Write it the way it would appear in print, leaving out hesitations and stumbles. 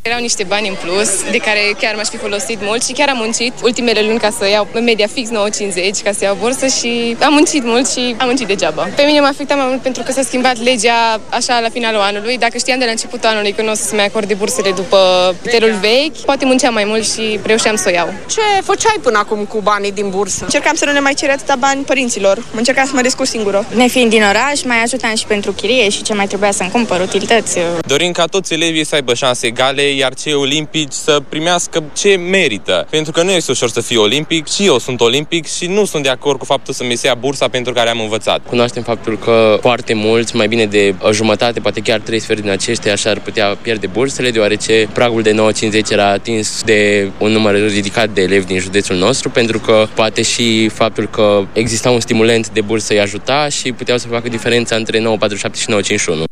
Erau niște bani în plus, de care chiar m-aș fi folosit mult și chiar am muncit ultimele luni ca să iau în media fix 9,50 ca să iau bursă și am muncit mult și am muncit degeaba. Pe mine m-a afectat mai mult pentru că s-a schimbat legea așa la finalul anului. Dacă știam de la începutul anului că nu o să se mai acorde bursele după criterul vechi, poate munceam mai mult și reușeam să o iau. Ce făceai până acum cu banii din bursă? Încercam să nu ne mai cer atâta bani părinților. Încercam să mă descurc singură. Nefiind din oraș, mai ajutam și pentru chirie și ce mai trebuia să-mi cumpăr, utilități. Dorim ca toți elevii să aibă șanse egale, iar cei olimpici să primească ce merită. Pentru că nu este ușor să fii olimpic, și eu sunt olimpic și nu sunt de acord cu faptul să mi se ia bursa pentru care am învățat. Cunoaștem faptul că foarte mulți, mai bine de o jumătate, poate chiar 3 sferturi din aceștia așa ar putea pierde bursele, deoarece pragul de 9,50 era atins de un număr ridicat de elevi din județul nostru, pentru că poate și faptul că exista un stimulent de bursă îi ajuta și puteau să facă diferența între 9,47 și 9,51.